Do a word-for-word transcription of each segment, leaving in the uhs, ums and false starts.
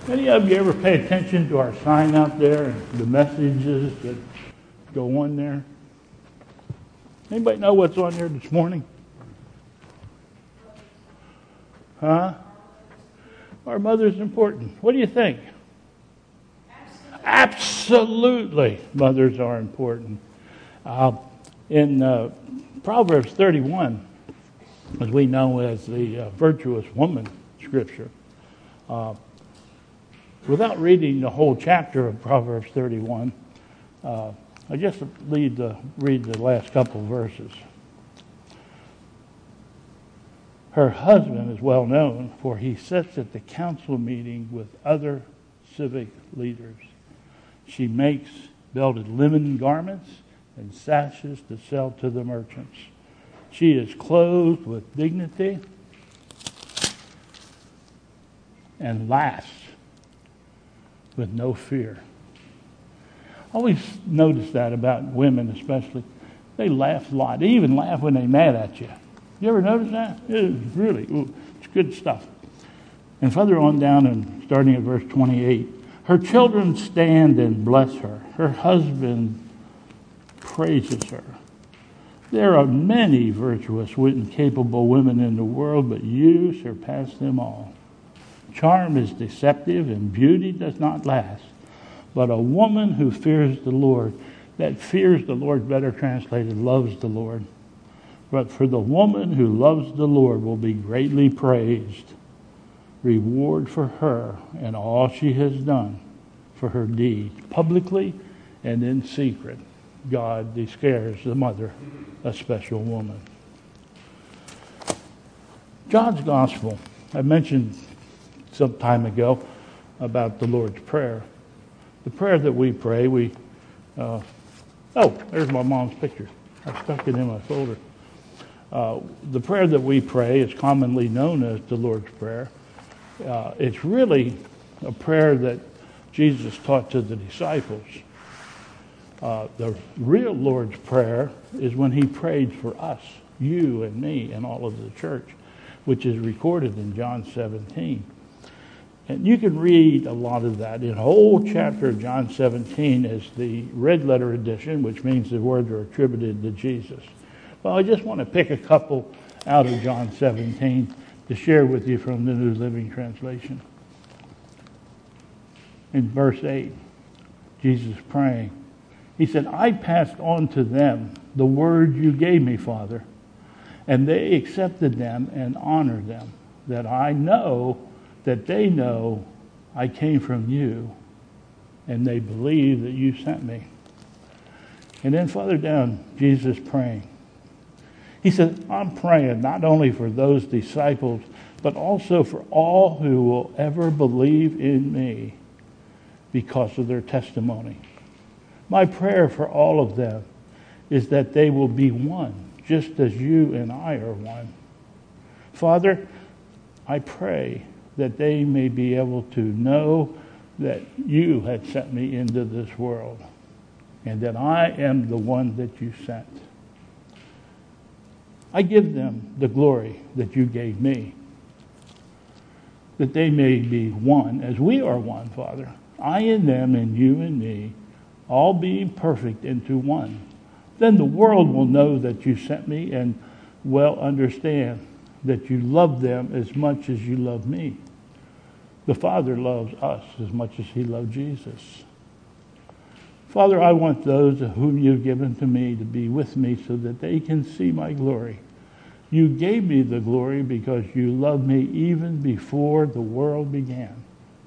Any of you ever pay attention to our sign out there and the messages that go on there? Anybody know what's on there this morning? Huh? Our mother's important. What do you think? Absolutely, mothers are important. Uh, in uh, Proverbs thirty-one, as we know as the uh, virtuous woman scripture, uh, without reading the whole chapter of Proverbs thirty-one, uh, I just read the, read the last couple verses. Her husband is well known, for he sits at the council meeting with other civic leaders. She makes belted linen garments and sashes to sell to the merchants. She is clothed with dignity and laughs with no fear. I always notice that about women especially. They laugh a lot. They even laugh when they're mad at you. You ever notice that? It is really, ooh, it's good stuff. And further on down and starting at verse twenty-eight, her children stand and bless her. Her husband praises her. There are many virtuous and capable women in the world, but you surpass them all. Charm is deceptive and beauty does not last. But a woman who fears the Lord, that fears the Lord, better translated, loves the Lord. But for the woman who loves the Lord will be greatly praised. Reward for her and all she has done for her deed, publicly and in secret. God declares the mother a special woman. John's Gospel, I mentioned some time ago about the Lord's Prayer. The prayer that we pray, we, uh, oh, there's my mom's picture. I stuck it in my folder. Uh, the prayer that we pray is commonly known as the Lord's Prayer. Uh, it's really a prayer that Jesus taught to the disciples. Uh, the real Lord's Prayer is when he prayed for us, you and me and all of the church, which is recorded in John seventeen. And you can read a lot of that. In a whole chapter of John seventeen is the red letter edition, which means the words are attributed to Jesus. Well, I just want to pick a couple out of John seventeen to share with you from the New Living Translation. In verse eight, Jesus praying, he said, I passed on to them the word you gave me, Father, and they accepted them and honored them, that I know that they know I came from you, and they believe that you sent me. And then further down, Jesus praying. He said, I'm praying not only for those disciples, but also for all who will ever believe in me because of their testimony. My prayer for all of them is that they will be one, just as you and I are one. Father, I pray that they may be able to know that you had sent me into this world and that I am the one that you sent. I give them the glory that you gave me, that they may be one as we are one, Father. I in them and you in me, all being perfect into one. Then the world will know that you sent me and will understand that you love them as much as you love me. The Father loves us as much as he loved Jesus. Father, I want those whom you've given to me to be with me so that they can see my glory. You gave me the glory because you loved me even before the world began.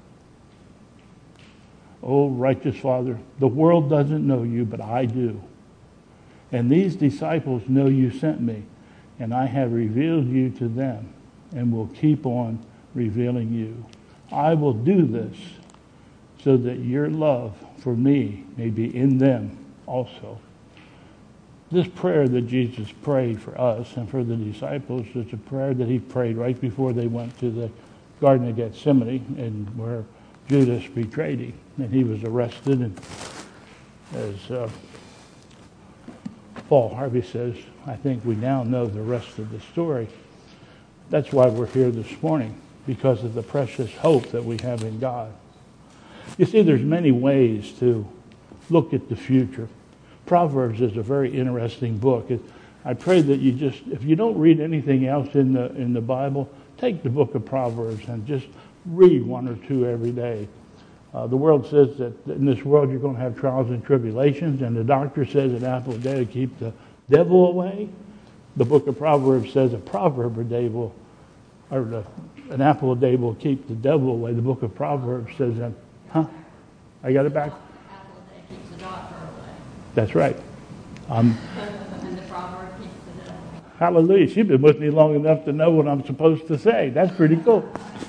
Oh, righteous Father, the world doesn't know you, but I do. And these disciples know you sent me, and I have revealed you to them and will keep on revealing you. I will do this so that your love for me may be in them also. This prayer that Jesus prayed for us and for the disciples is a prayer that he prayed right before they went to the Garden of Gethsemane, and where Judas betrayed him, and he was arrested. And as uh, Paul Harvey says, I think we now know the rest of the story. That's why we're here this morning, because of the precious hope that we have in God. You see, there's many ways to look at the future. Proverbs is a very interesting book. It, I pray that you just, if you don't read anything else in the in the Bible, take the book of Proverbs and just read one or two every day. Uh, the world says that in this world you're going to have trials and tribulations, and the doctor says an apple a day to keep the devil away. The book of Proverbs says a proverb a day will, or the, an apple a day will keep the devil away. The book of Proverbs says that, huh? I got it back? Apple a day keeps the doctor away. That's right. Um, and the proverb keeps the devil. Hallelujah. She's been with me long enough to know what I'm supposed to say. That's pretty cool.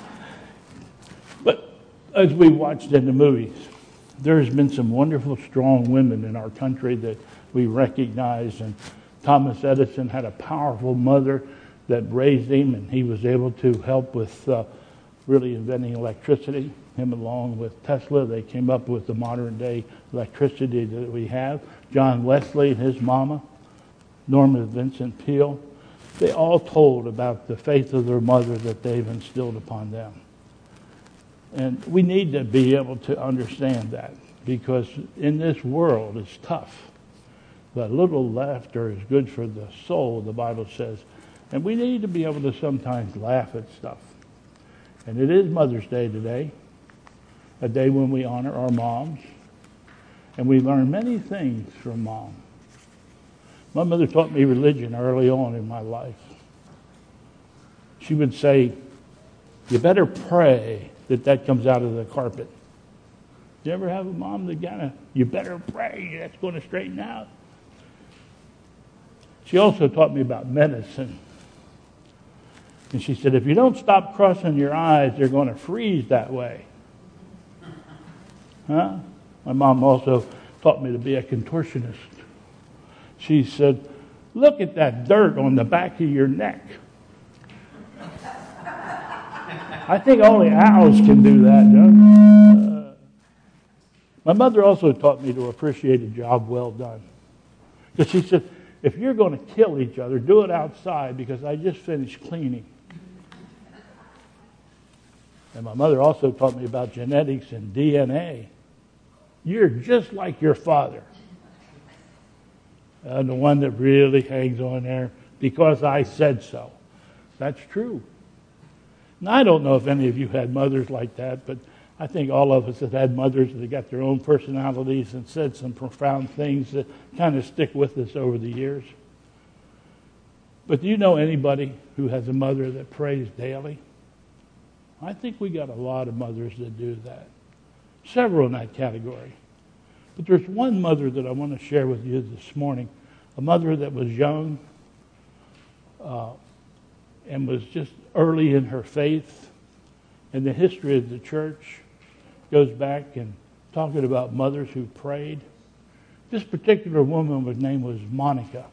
But as we watched in the movies, there's been some wonderful, strong women in our country that we recognize. And Thomas Edison had a powerful mother that raised him, and he was able to help with uh, really inventing electricity. Him along with Tesla, they came up with the modern day electricity that we have. John Wesley and his mama, Norma Vincent Peale, they all told about the faith of their mother that they've instilled upon them. And we need to be able to understand that, because in this world it's tough. But a little laughter is good for the soul, the Bible says. And we need to be able to sometimes laugh at stuff. And it is Mother's Day today, a day when we honor our moms. And we learn many things from Mom. My mother taught me religion early on in my life. She would say, you better pray that that comes out of the carpet. You ever have a mom that kind of, you better pray, that's going to straighten out? She also taught me about medicine. And she said, if you don't stop crossing your eyes, they're going to freeze that way. Huh? My mom also taught me to be a contortionist. She said, look at that dirt on the back of your neck. I think only owls can do that, Doug. Uh, my mother also taught me to appreciate a job well done. Because she said, if you're going to kill each other, do it outside, because I just finished cleaning. And my mother also taught me about genetics and D N A. You're just like your father. And the one that really hangs on there, because I said so. That's true. Now, I don't know if any of you had mothers like that, but I think all of us have had mothers that got their own personalities and said some profound things that kind of stick with us over the years. But do you know anybody who has a mother that prays daily? I think we got a lot of mothers that do that. Several in that category. But there's one mother that I want to share with you this morning. A mother that was young uh, and was just early in her faith. And the history of the church goes back and talking about mothers who prayed. This particular woman, her name was Monica.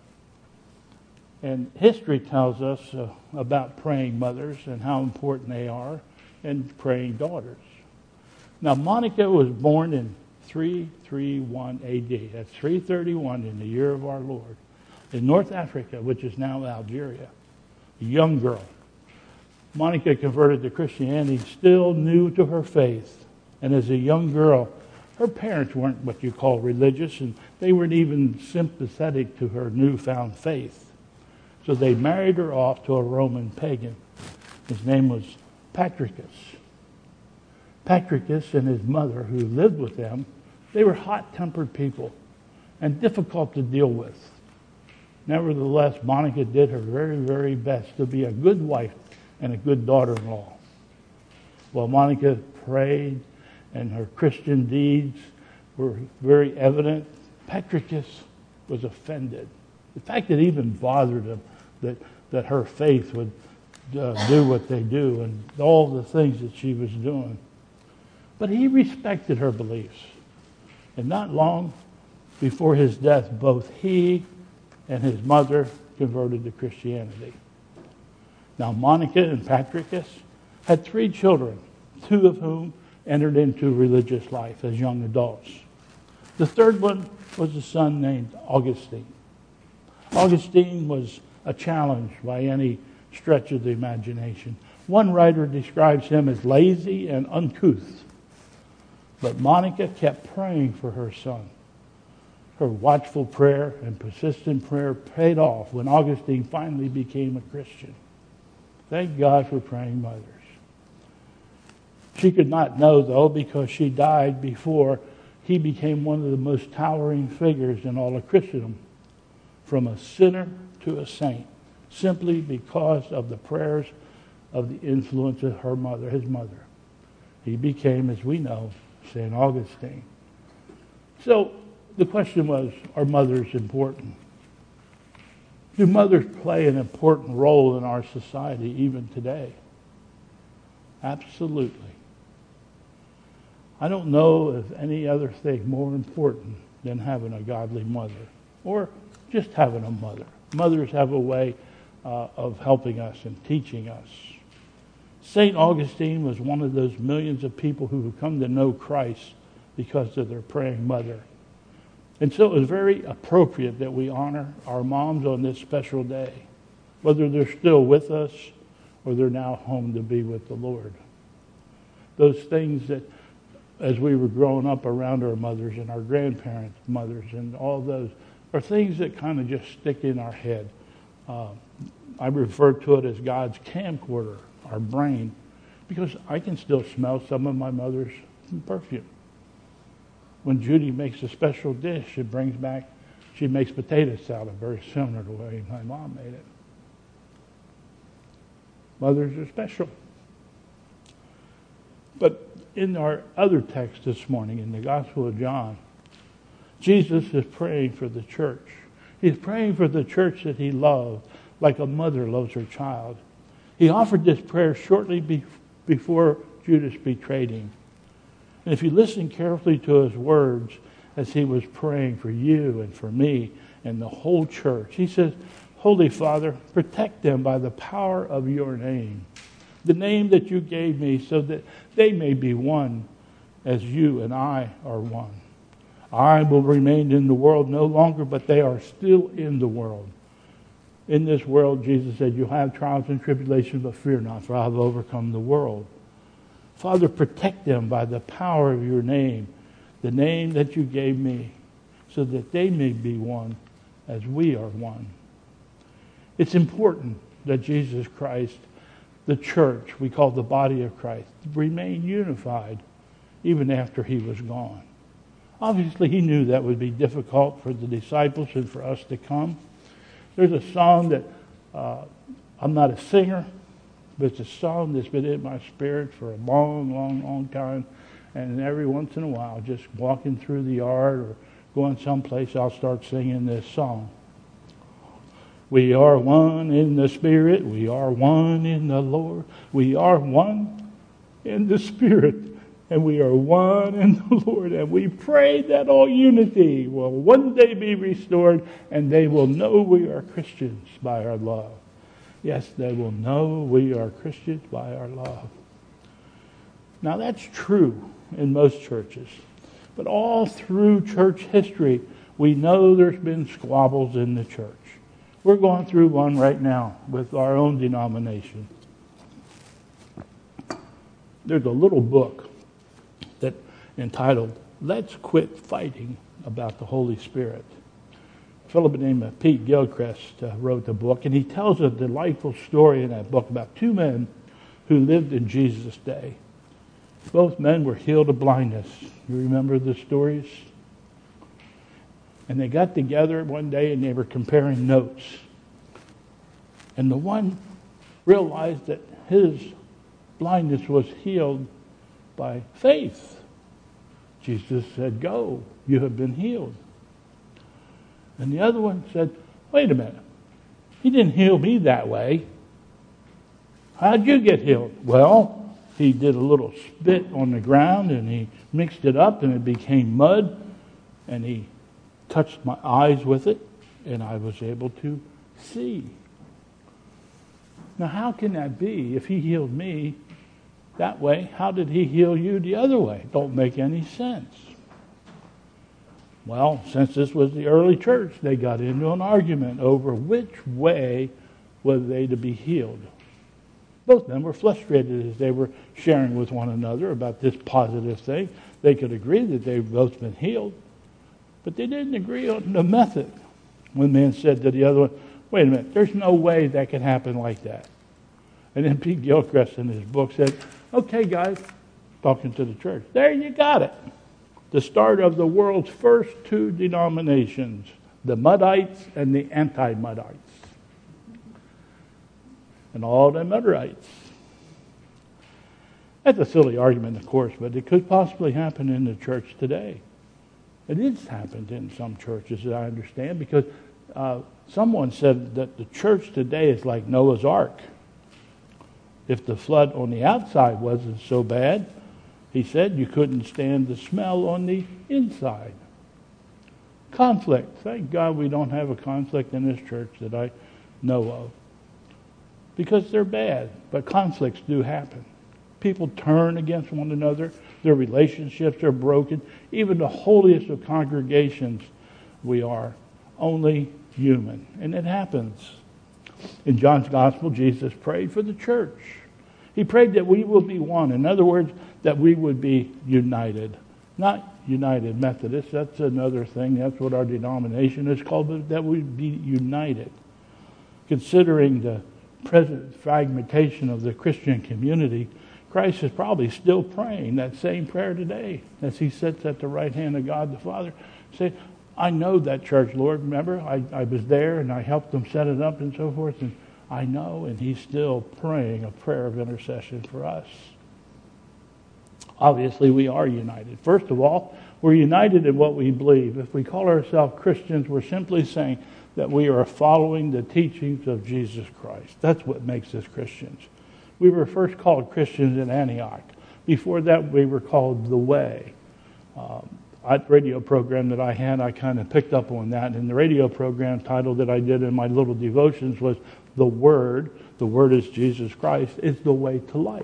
And history tells us uh, about praying mothers and how important they are, and praying daughters. Now, Monica was born in three thirty-one A D. That's three thirty-one in the year of our Lord, in North Africa, which is now Algeria. A young girl. Monica converted to Christianity, still new to her faith. And as a young girl, her parents weren't what you call religious, and they weren't even sympathetic to her newfound faith. So they married her off to a Roman pagan. His name was Patricus. Patricus and his mother, who lived with them, they were hot-tempered people and difficult to deal with. Nevertheless, Monica did her very, very best to be a good wife and a good daughter-in-law. While Monica prayed and her Christian deeds were very evident, Patricus was offended. In fact, it even bothered him that, that her faith would uh, do what they do and all the things that she was doing. But he respected her beliefs. And not long before his death, both he and his mother converted to Christianity. Now, Monica and Patricus had three children, two of whom entered into religious life as young adults. The third one was a son named Augustine. Augustine was a challenge by any stretch of the imagination. One writer describes him as lazy and uncouth. But Monica kept praying for her son. Her watchful prayer and persistent prayer paid off when Augustine finally became a Christian. Thank God for praying mothers. She could not know, though, because she died before he became one of the most towering figures in all of Christendom, from a sinner to a saint, simply because of the prayers of the influence of her mother, his mother. He became, as we know, Saint Augustine. So the question was, are mothers important? Do mothers play an important role in our society even today? Absolutely. I don't know of any other thing more important than having a godly mother, or just having a mother. Mothers have a way uh, of helping us and teaching us. Saint Augustine was one of those millions of people who have come to know Christ because of their praying mother. And so it was very appropriate that we honor our moms on this special day, whether they're still with us or they're now home to be with the Lord. Those things that, as we were growing up around our mothers and our grandparents' mothers and all those, are things that kind of just stick in our head. Uh, I refer to it as God's camcorder, our brain, because I can still smell some of my mother's perfume. When Judy makes a special dish, she brings back, she makes potato salad, very similar to the way my mom made it. Mothers are special. But in our other text this morning, in the Gospel of John, Jesus is praying for the church. He's praying for the church that he loved, like a mother loves her child. He offered this prayer shortly be- before Judas betrayed him. And if you listen carefully to his words as he was praying for you and for me and the whole church, he says, Holy Father, protect them by the power of your name, the name that you gave me, so that they may be one as you and I are one. I will remain in the world no longer, but they are still in the world. In this world, Jesus said, you'll have trials and tribulations, but fear not, for I have overcome the world. Father, protect them by the power of your name, the name that you gave me, so that they may be one as we are one. It's important that Jesus Christ, the church, we call the body of Christ, remain unified even after he was gone. Obviously, he knew that would be difficult for the disciples and for us to come. There's a song that, uh, I'm not a singer, but it's a song that's been in my spirit for a long, long, long time. And every once in a while, just walking through the yard or going someplace, I'll start singing this song. We are one in the Spirit. We are one in the Lord. We are one in the Spirit. And we are one in the Lord. And we pray that all unity will one day be restored, and they will know we are Christians by our love. Yes, they will know we are Christians by our love. Now that's true in most churches. But all through church history, we know there's been squabbles in the church. We're going through one right now with our own denomination. There's a little book that entitled, Let's Quit Fighting About the Holy Spirit. A fellow named Pete Gilchrist uh, wrote the book, and he tells a delightful story in that book about two men who lived in Jesus' day. Both men were healed of blindness. You remember the stories? And they got together one day and they were comparing notes. And the one realized that his blindness was healed by faith. Jesus said, go, you have been healed. And the other one said, wait a minute, he didn't heal me that way. How'd you get healed? Well, he did a little spit on the ground and he mixed it up and it became mud, and he touched my eyes with it and I was able to see. Now how can that be? If he healed me that way, how did he heal you the other way? Don't make any sense. Well, since this was the early church, they got into an argument over which way were they to be healed. Both of them were frustrated as they were sharing with one another about this positive thing. They could agree that they've both been healed, but they didn't agree on the method. One man said to the other one, wait a minute, there's no way that can happen like that. And then Pete Gilchrist in his book said, okay, guys, talking to the church, there you got it. The start of the world's first two denominations, the Muddites and the anti-Muddites. And all the Muddites. That's a silly argument, of course, but it could possibly happen in the church today. It is happened in some churches, as I understand, because uh, someone said that the church today is like Noah's Ark. If the flood on the outside wasn't so bad, he said you couldn't stand the smell on the inside. Conflict. Thank God we don't have a conflict in this church that I know of. Because they're bad, but conflicts do happen. People turn against one another. Their relationships are broken. Even the holiest of congregations, we are only human. And it happens. In John's Gospel, Jesus prayed for the church. He prayed that we will be one. In other words, that we would be united. Not United Methodist. That's another thing. That's what our denomination is called. But that we be united. Considering the present fragmentation of the Christian community, Christ is probably still praying that same prayer today as he sits at the right hand of God the Father. Say, I know that church, Lord. Remember, I, I was there and I helped them set it up and so forth. And I know, and he's still praying a prayer of intercession for us. Obviously, we are united. First of all, we're united in what we believe. If we call ourselves Christians, we're simply saying that we are following the teachings of Jesus Christ. That's what makes us Christians. We were first called Christians in Antioch. Before that, we were called the Way. Um, that radio program that I had, I kind of picked up on that. And the radio program title that I did in my little devotions was The Word. The Word is Jesus Christ. It's the way to life.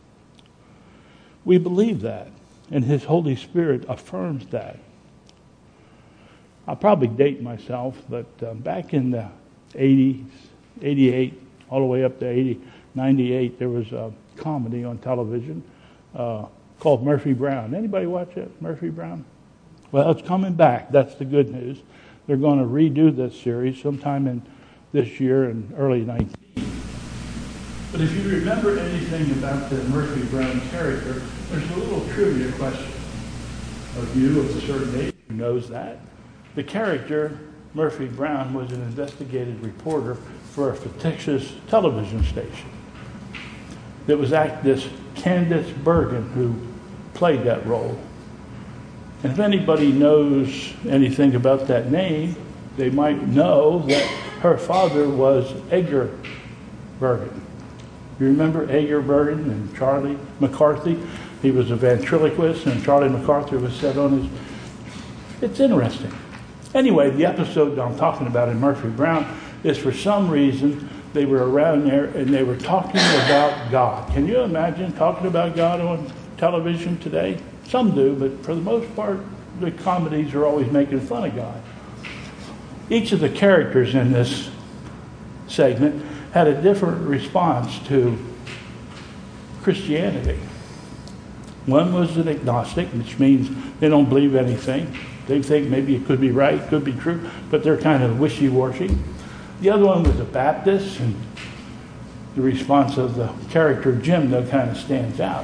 We believe that, and His Holy Spirit affirms that. I'll probably date myself, but um, back in the eighties, eighty-eight, all the way up to eighty, ninety-eight, there was a comedy on television uh, called Murphy Brown. Anybody watch it, Murphy Brown? Well, it's coming back. That's the good news. They're going to redo this series sometime in this year in early nineteen. But if you remember anything about the Murphy Brown character, there's a little trivia question of you of a certain age who knows that. The character, Murphy Brown, was an investigative reporter for a fictitious television station. It was actress Candice Bergen who played that role. And if anybody knows anything about that name, they might know that her father was Edgar Bergen. You remember Edgar Bergen and Charlie McCarthy? He was a ventriloquist, and Charlie McCarthy was set on his... It's interesting. Anyway, the episode that I'm talking about in Murphy Brown is for some reason they were around there and they were talking about God. Can you imagine talking about God on television today? Some do, but for the most part, the comedies are always making fun of God. Each of the characters in this segment had a different response to Christianity. One was an agnostic, which means they don't believe anything. They think maybe it could be right, could be true, but they're kind of wishy-washy. The other one was a Baptist, and the response of the character Jim, though, kind of stands out.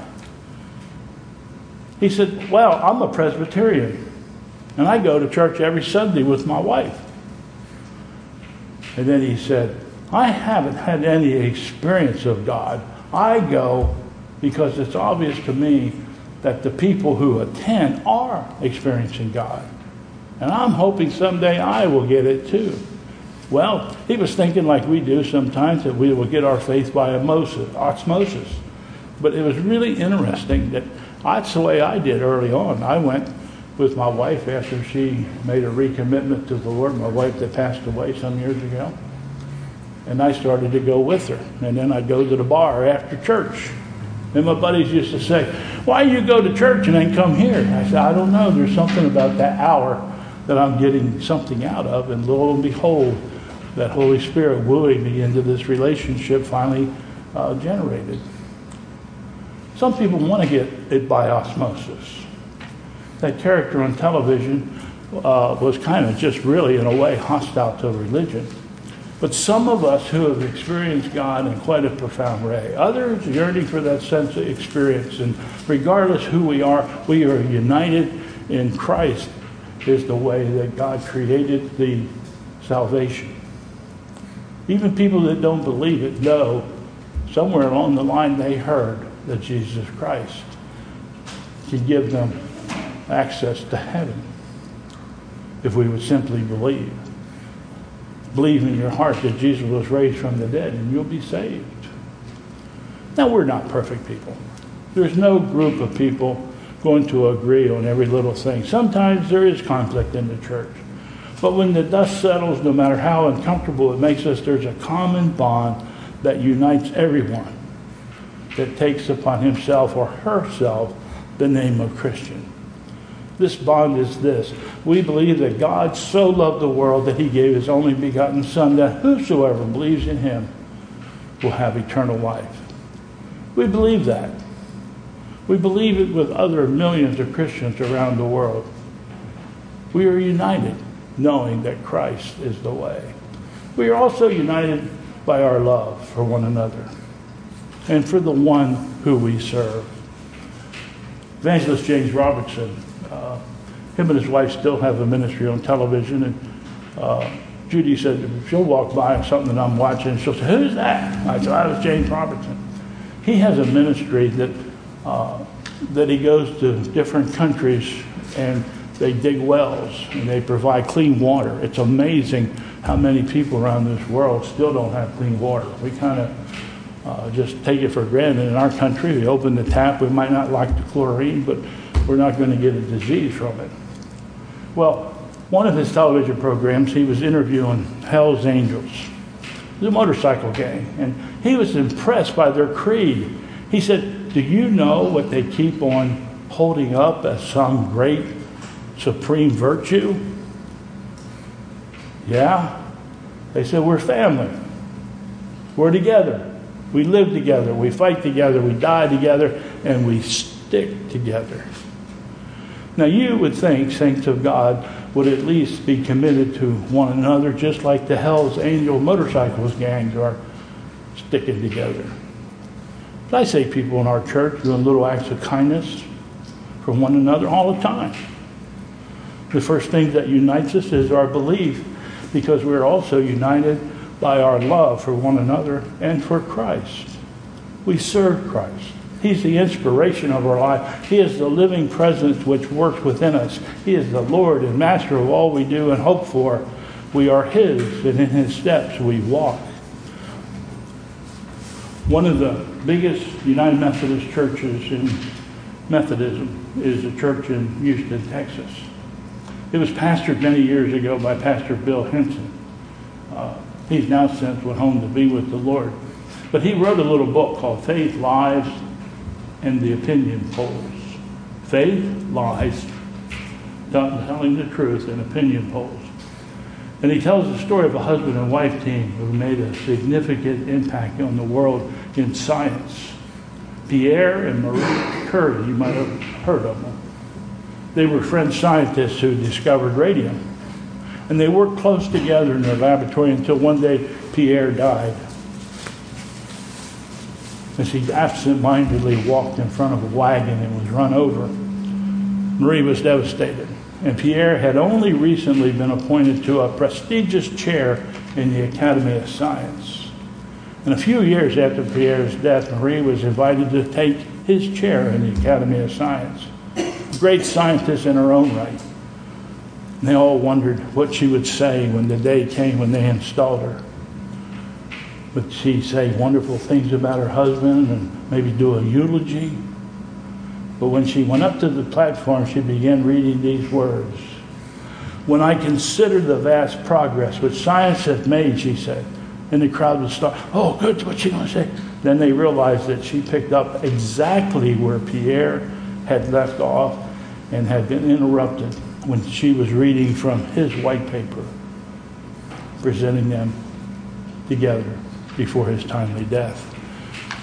He said, well, I'm a Presbyterian, and I go to church every Sunday with my wife. And then he said, I haven't had any experience of God. I go because it's obvious to me that the people who attend are experiencing God. And I'm hoping someday I will get it too. Well, he was thinking like we do sometimes, that we will get our faith by osmosis. But it was really interesting that that's the way I did early on. I went with my wife after she made a recommitment to the Lord, my wife that passed away some years ago. And I started to go with her. And then I'd go to the bar after church. And my buddies used to say, why do you go to church and then come here? And I said, I don't know. There's something about that hour that I'm getting something out of. And lo and behold, that Holy Spirit wooing me into this relationship finally uh, generated. Some people want to get it by osmosis. That character on television uh, was kind of just really, in a way, hostile to religion. But some of us who have experienced God in quite a profound way, others yearning for that sense of experience, and regardless who we are, we are united in Christ is the way that God created the salvation. Even people that don't believe it know somewhere along the line they heard that Jesus Christ can give them access to heaven if we would simply believe. Believe in your heart that Jesus was raised from the dead and you'll be saved. Now, we're not perfect people. There's no group of people going to agree on every little thing. Sometimes there is conflict in the church. But when the dust settles, no matter how uncomfortable it makes us, there's a common bond that unites everyone that takes upon himself or herself the name of Christian. This bond is this. We believe that God so loved the world that he gave his only begotten Son, that whosoever believes in him will have eternal life. We believe that. We believe it with other millions of Christians around the world. We are united knowing that Christ is the way. We are also united by our love for one another and for the one who we serve. Evangelist James Robertson, uh, him and his wife still have a ministry on television, and uh, Judy said she'll walk by and something that I'm watching, and she'll say, "Who's that?" I said, "I was James Robertson." He has a ministry that uh, that he goes to different countries and they dig wells and they provide clean water. It's amazing how many people around this world still don't have clean water. We kind of uh, just take it for granted in our country. We open the tap. We might not like the chlorine, but we're not going to get a disease from it. Well, one of his television programs, he was interviewing Hell's Angels, the motorcycle gang, and he was impressed by their creed. He said, "Do you know what they keep on holding up as some great supreme virtue?" "Yeah." They said, "We're family. We're together. We live together. We fight together. We die together. And we stick together." Now, you would think saints of God would at least be committed to one another, just like the Hell's Angel motorcycles gangs are sticking together. But I see people in our church doing little acts of kindness for one another all the time. The first thing that unites us is our belief, because we're also united by our love for one another and for Christ. We serve Christ. He's the inspiration of our life. He is the living presence which works within us. He is the Lord and Master of all we do and hope for. We are His, and in His steps we walk. One of the biggest United Methodist churches in Methodism is a church in Houston, Texas. It was pastored many years ago by Pastor Bill Henson. Uh, he's now since went home to be with the Lord. But he wrote a little book called Faith, Lies, and the Opinion Polls. Faith, Lies, telling the truth, and opinion polls. And he tells the story of a husband and wife team who made a significant impact on the world in science. Pierre and Marie Curie, you might have heard of them. They were French scientists who discovered radium. And they worked close together in their laboratory until one day Pierre died, as he absent-mindedly walked in front of a wagon and was run over. Marie was devastated. And Pierre had only recently been appointed to a prestigious chair in the Academy of Science. And a few years after Pierre's death, Marie was invited to take his chair in the Academy of Science. A great scientist in her own right. And they all wondered what she would say when the day came when they installed her. Would she say wonderful things about her husband and maybe do a eulogy? But when she went up to the platform, she began reading these words. "When I consider the vast progress which science has made," she said, and the crowd would start, "Oh, good, what's she going to say?" Then they realized that she picked up exactly where Pierre had left off and had been interrupted when she was reading from his white paper, presenting them together before his timely death.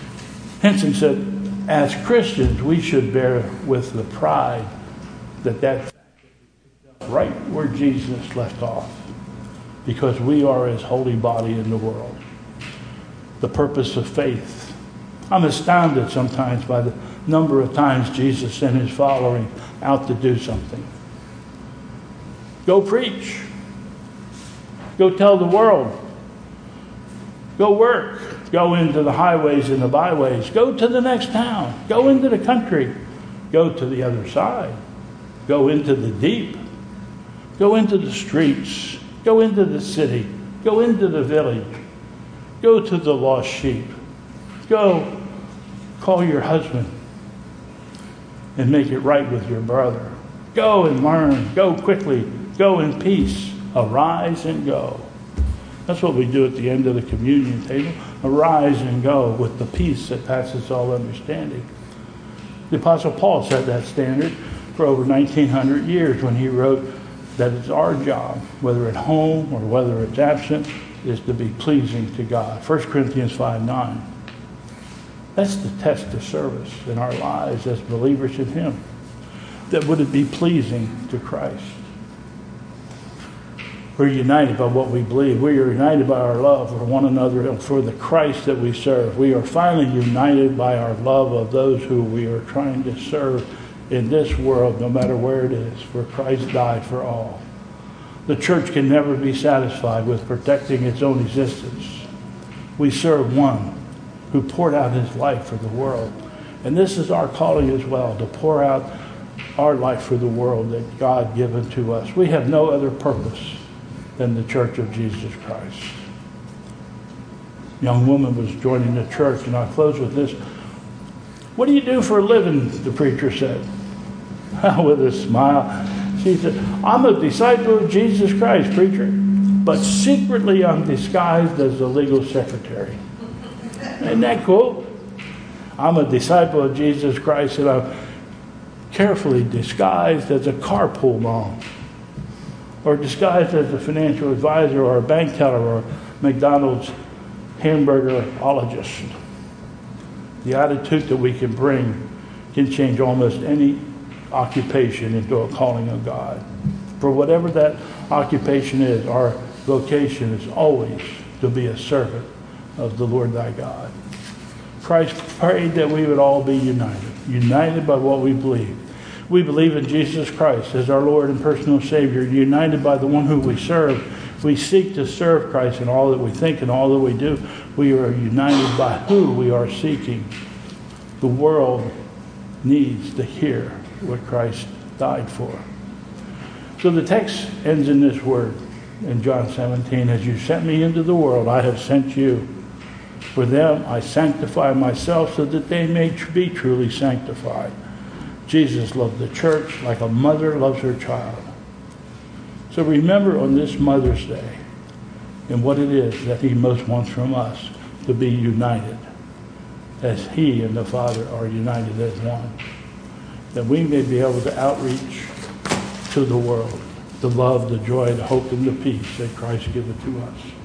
Henson said, as Christians, we should bear with the pride that that right where Jesus left off, because we are his holy body in the world. The purpose of faith. I'm astounded sometimes by the number of times Jesus sent his following out to do something. Go preach. Go tell the world. Go work. Go into the highways and the byways. Go to the next town. Go into the country. Go to the other side. Go into the deep. Go into the streets. Go into the city. Go into the village. Go to the lost sheep. Go call your husband and make it right with your brother. Go and learn. Go quickly. Go in peace. Arise and go. That's what we do at the end of the communion table. Arise and go with the peace that passes all understanding. The Apostle Paul set that standard for over nineteen hundred years when he wrote that it's our job, whether at home or whether it's absent, is to be pleasing to God. First Corinthians five nine. That's the test of service in our lives as believers in him. That would it be pleasing to Christ? We're united by what we believe. We are united by our love for one another and for the Christ that we serve. We are finally united by our love of those who we are trying to serve in this world, no matter where it is, for Christ died for all. The church can never be satisfied with protecting its own existence. We serve one who poured out his life for the world. And this is our calling as well, to pour out our life for the world that God given to us. We have no other purpose than the church of Jesus Christ. A young woman was joining the church, and I'll close with this. What do you do for a living? The preacher said. With a smile. She said, I'm a disciple of Jesus Christ, preacher, but secretly I'm disguised as a legal secretary. Isn't that cool? I'm a disciple of Jesus Christ, and I'm carefully disguised as a carpool mom, or disguised as a financial advisor, or a bank teller, or McDonald's hamburgerologist. The attitude that we can bring can change almost any occupation into a calling of God. For whatever that occupation is, our vocation is always to be a servant of the Lord thy God. Christ prayed that we would all be united, united by what we believe. We believe in Jesus Christ as our Lord and personal Savior, united by the one who we serve. We seek to serve Christ in all that we think and all that we do. We are united by who we are seeking. The world needs to hear what Christ died for. So the text ends in this word in John seventeen, as you sent me into the world, I have sent you. For them I sanctify myself so that they may be truly sanctified. Jesus loved the church like a mother loves her child. So remember on this Mother's Day and what it is that he most wants from us, to be united as he and the Father are united as one. That we may be able to outreach to the world, the love, the joy, the hope, and the peace that Christ giveth to us.